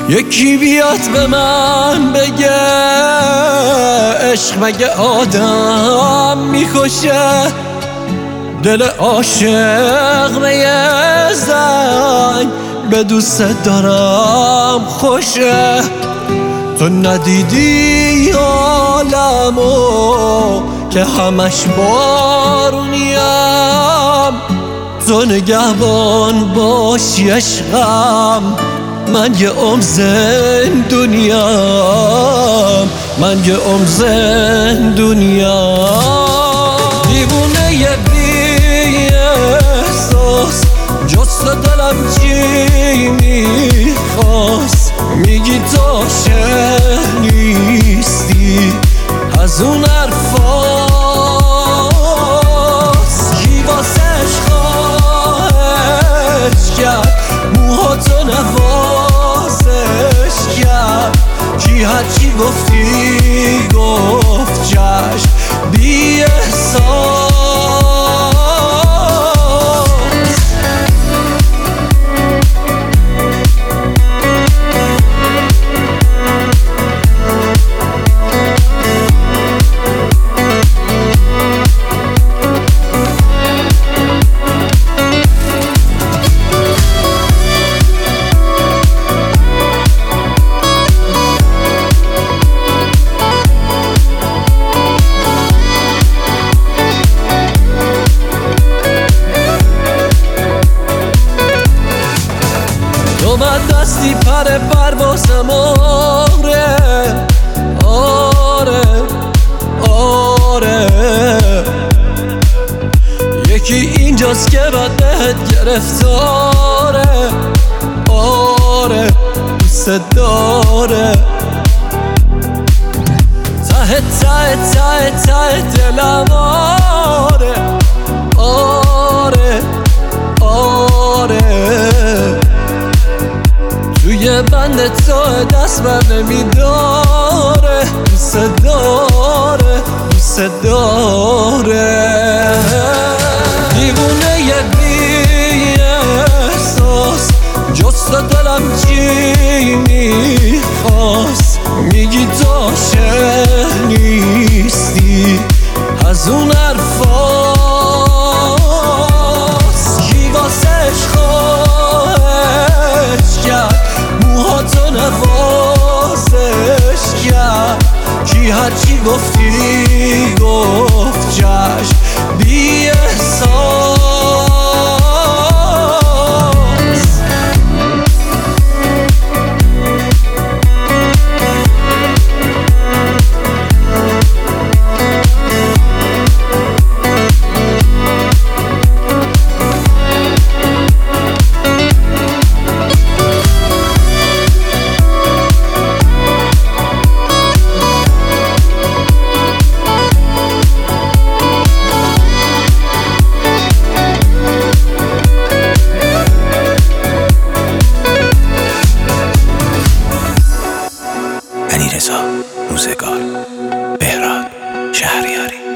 یکی بیاد به من بگه عشق مگه آدم میکشه؟ دل عاشق به یه زنگ به دوست دارم خوشه. تو ندیدی عالمو که همش بارونیم، تو نگهبان باشی عشقم، من یه عمر زندونیم، من یه عمر زندونیم. دیوونه یه بی احساس جست دلم چی میخواست، میگی تو عاشق نیستی از اون حرفاست. کی واسش خواهش کرد موهاتو نوازش کرد؟ کی هرچی گفتی گفت چشم بی احساس. من دستی پر پروازم، آره آره آره. یکی اینجاست که بعد بهت گرفتاره، آره دوست داره. ته ته ته ته دلم، آره آره آره. توی بند تو دست بر نمیداره، دوست داره دوست داره. دیوونه یه بی احساس جست دلم چی میخواست، میگی تو عاشق نیستی از اون حرفاست. کی واسش خواهش کرد موهاتو نوازش کرد؟ کی هرچی گفتی گفت چشم بی احساس. علیرضا روزگار، بهراد شهریاری.